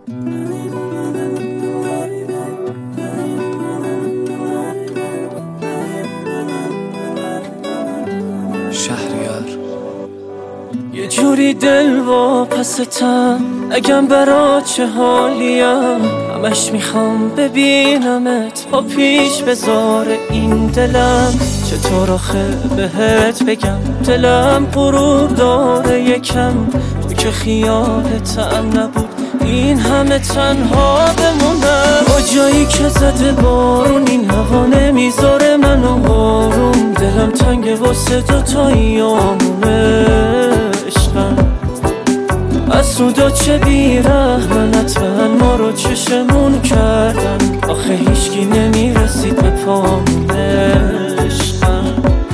شهریار یه جوری دل واپستم، نگم برا چه حالیم، همش میخوام ببینمت، پا پیش بذار این دلم. چطور آخه بهت بگم، دلم غرور داره یکم، تو که خیالتم نبود این همه تنها بمونم. جایی که زده بارون این هوا نمیذاره منو آروم، دلم تنگه واسه دوتایی آمونه عشقم. از سودا چه بیرحمنت من ما رو چشمون کردن، آخه هیچکی نمیرسید به پامونه عشقم.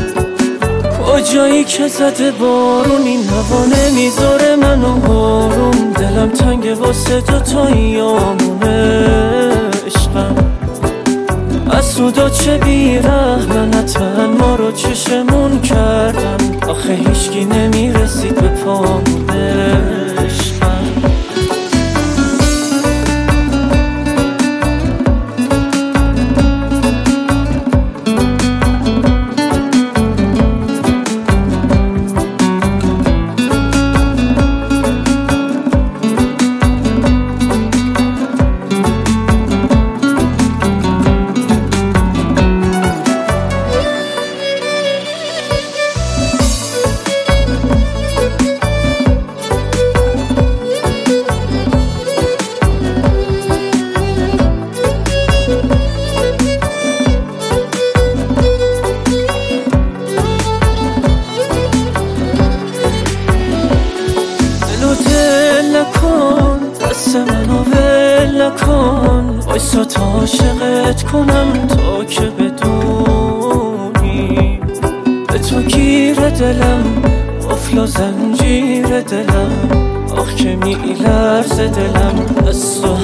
جایی که زده بارون این هوا نمیذاره منو آروم، دلم تنگه واسه دوتایی آمونه عشقم. از سودا چه بیرحمنت من ما رو چشمون کردن، آخه هیچکی نمیرسید به پامونه عشقم. دست منو ول نکن، وایسا تا عاشقت کنم تا که بدونی به تو گیر دلم، قفل و زنجیر دلم، آخ که میلرزه دلم از تو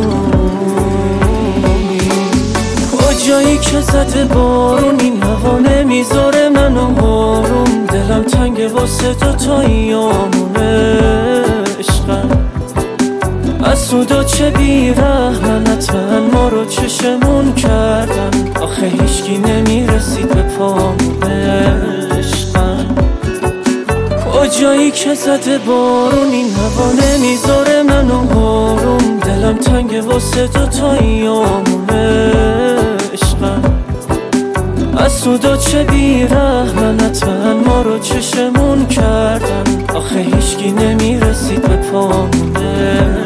همونی. کجایی که زده بارون این هوا نمیذاره منو آروم، دلم تنگه واسه دوتایی آمونه عشقم. از سودا چه بیرحمنت من ما رو چشمون کردن، آخه هیچکی نمیرسید به پامونه عشقم. کجایی که زده بارون این هوا نمیذاره منو آروم، دلم تنگه واسه دوتایی آمونه عشقم. از سودا چه بیرحمنت من ما رو چشمون کردن، آخه هیچکی نمیرسید به پامونه.